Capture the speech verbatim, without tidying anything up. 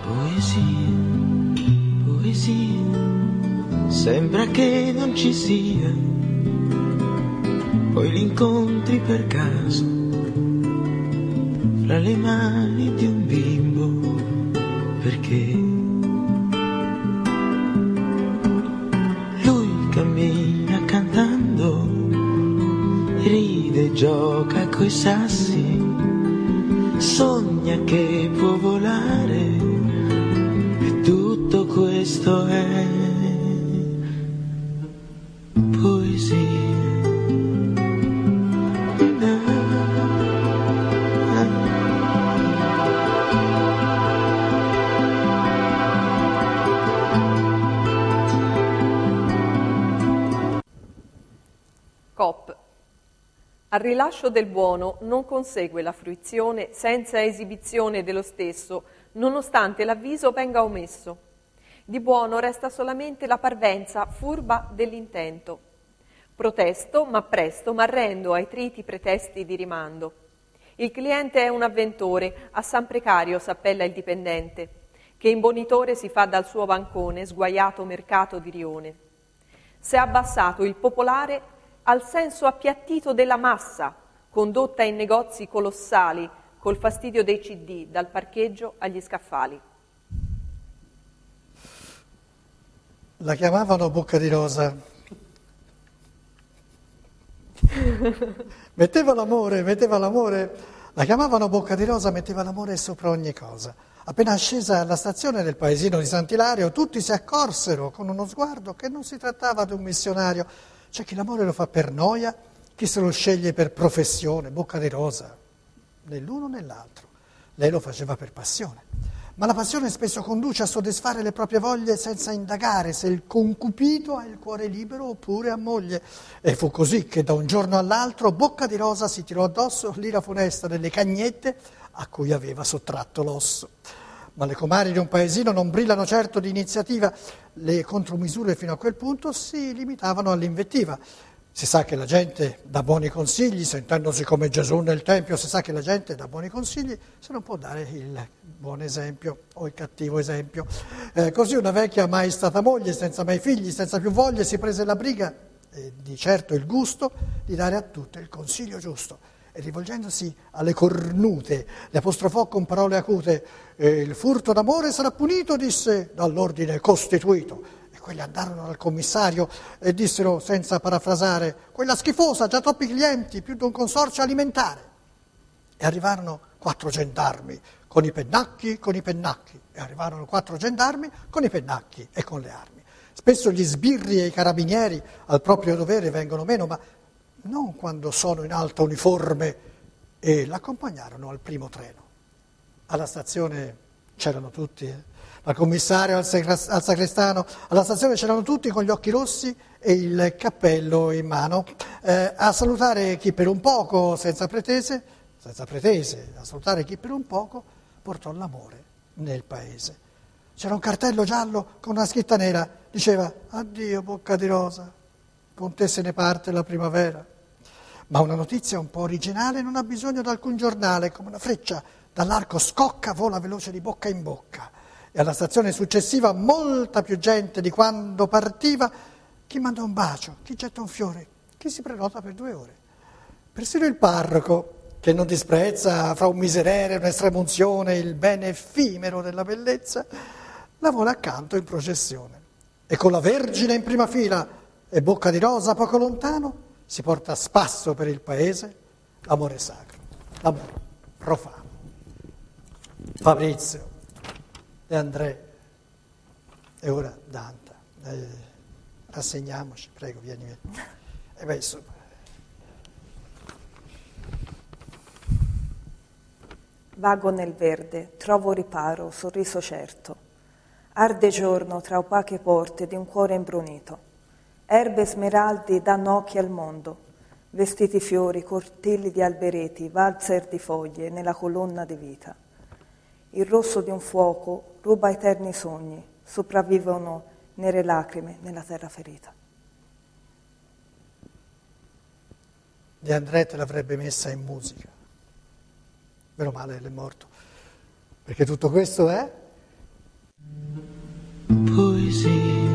Poesia, poesia, sembra che non ci sia, poi li incontri per caso fra le mani di un bimbo, perché lui cammina cantando, ride, gioca coi sassi, sogna che può volare. Tutto questo è poesia. Coop. Al rilascio del buono non consegue la fruizione senza esibizione dello stesso, nonostante l'avviso venga omesso. Di buono resta solamente la parvenza furba dell'intento. Protesto, ma presto, m'arrendo ai triti pretesti di rimando. Il cliente è un avventore, a san precario s'appella il dipendente, che imbonitore si fa dal suo bancone, sguaiato mercato di rione. S'è abbassato il popolare al senso appiattito della massa, condotta in negozi colossali, col fastidio dei C D, dal parcheggio agli scaffali. La chiamavano Bocca di Rosa. Metteva l'amore, metteva l'amore, la chiamavano Bocca di Rosa, metteva l'amore sopra ogni cosa. Appena scesa alla stazione del paesino di Sant'Ilario, tutti si accorsero con uno sguardo che non si trattava di un missionario. C'è chi l'amore lo fa per noia, chi se lo sceglie per professione, Bocca di Rosa, né l'uno né l'altro. Lei lo faceva per passione. Ma la passione spesso conduce a soddisfare le proprie voglie senza indagare se il concupito ha il cuore libero oppure ha moglie. E fu così che da un giorno all'altro Bocca di Rosa si tirò addosso l'ira funesta delle cagnette a cui aveva sottratto l'osso. Ma le comari di un paesino non brillano certo di iniziativa, le contromisure fino a quel punto si limitavano all'invettiva. Si sa che la gente dà buoni consigli, sentendosi come Gesù nel Tempio, si sa che la gente dà buoni consigli se non può dare il buon esempio o il cattivo esempio. Eh, così una vecchia mai stata moglie, senza mai figli, senza più voglie, si prese la briga, e di certo il gusto, di dare a tutte il consiglio giusto. E rivolgendosi alle cornute, le apostrofò con parole acute, eh, il furto d'amore sarà punito, disse, dall'ordine costituito. Quelli andarono al commissario e dissero, senza parafrasare, quella schifosa, già troppi clienti, più di un consorzio alimentare. E arrivarono quattro gendarmi con i pennacchi, con i pennacchi. E arrivarono quattro gendarmi con i pennacchi e con le armi. Spesso gli sbirri e i carabinieri al proprio dovere vengono meno, ma non quando sono in alta uniforme, e l'accompagnarono al primo treno. Alla stazione c'erano tutti, eh? Al commissario, al, sacra- al sacrestano, alla stazione c'erano tutti con gli occhi rossi e il cappello in mano, eh, a salutare chi per un poco, senza pretese, senza pretese, a salutare chi per un poco portò l'amore nel paese. C'era un cartello giallo con una scritta nera, diceva addio Bocca di Rosa, con te se ne parte la primavera. Ma una notizia un po' originale non ha bisogno di alcun giornale, come una freccia dall'arco scocca, vola veloce di bocca in bocca. E alla stazione successiva molta più gente di quando partiva, chi manda un bacio, chi getta un fiore, chi si prenota per due ore. Persino il parroco, che non disprezza fra un miserere e un'estremunzione il bene effimero della bellezza, la vuole accanto in processione. E con la Vergine in prima fila e Bocca di Rosa poco lontano, si porta a spasso per il paese l'amore sacro, l'amore profano. Fabrizio, De André e ora Dante. Eh, rassegniamoci, prego, vieni, vieni. E beh, insomma. Vago nel verde, trovo riparo, sorriso certo. Arde giorno tra opache porte di un cuore imbrunito. Erbe smeraldi danno occhi al mondo. Vestiti fiori, cortili di albereti, valzer di foglie nella colonna di vita. Il rosso di un fuoco ruba eterni sogni, sopravvivono nere lacrime nella terra ferita. De André te l'avrebbe messa in musica. Meno male, è morto. Perché tutto questo è sì.